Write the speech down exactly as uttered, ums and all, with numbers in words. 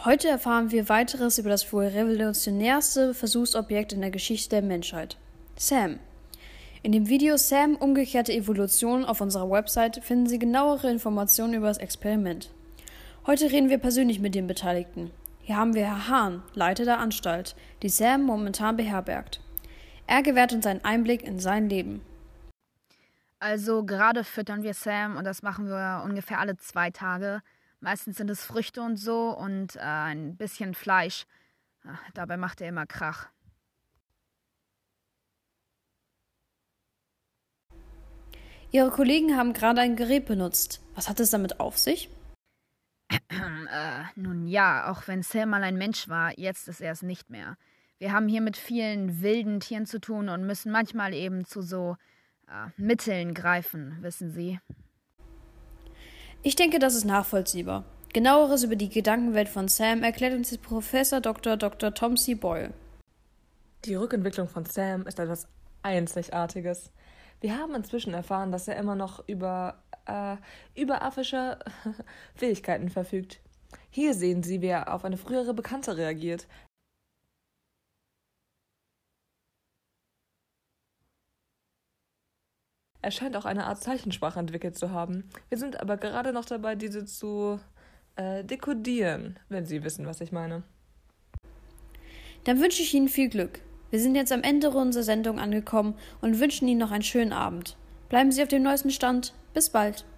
Heute erfahren wir weiteres über das wohl revolutionärste Versuchsobjekt in der Geschichte der Menschheit: Sam. In dem Video Sam – Umgekehrte Evolution auf unserer Website finden Sie genauere Informationen über das Experiment. Heute reden wir persönlich mit den Beteiligten. Hier haben wir Herr Hahn, Leiter der Anstalt, die Sam momentan beherbergt. Er gewährt uns einen Einblick in sein Leben. Also gerade füttern wir Sam und das machen wir ungefähr alle zwei Tage. Meistens sind es Früchte und so und äh, ein bisschen Fleisch. Ach, dabei macht er immer Krach. Ihre Kollegen haben gerade ein Gerät benutzt. Was hat es damit auf sich? äh, nun ja, auch wenn Sam mal ein Mensch war, jetzt ist er es nicht mehr. Wir haben hier mit vielen wilden Tieren zu tun und müssen manchmal eben zu so äh, Mitteln greifen, wissen Sie. Ich denke, das ist nachvollziehbar. Genaueres über die Gedankenwelt von Sam erklärt uns Professor Doktor Doktor Tom C. Boyle. Die Rückentwicklung von Sam ist etwas Einzigartiges. Wir haben inzwischen erfahren, dass er immer noch über, äh, überaffische Fähigkeiten verfügt. Hier sehen Sie, wie er auf eine frühere Bekannte reagiert. Er scheint auch eine Art Zeichensprache entwickelt zu haben. Wir sind aber gerade noch dabei, diese zu äh, dekodieren, wenn Sie wissen, was ich meine. Dann wünsche ich Ihnen viel Glück. Wir sind jetzt am Ende unserer Sendung angekommen und wünschen Ihnen noch einen schönen Abend. Bleiben Sie auf dem neuesten Stand. Bis bald.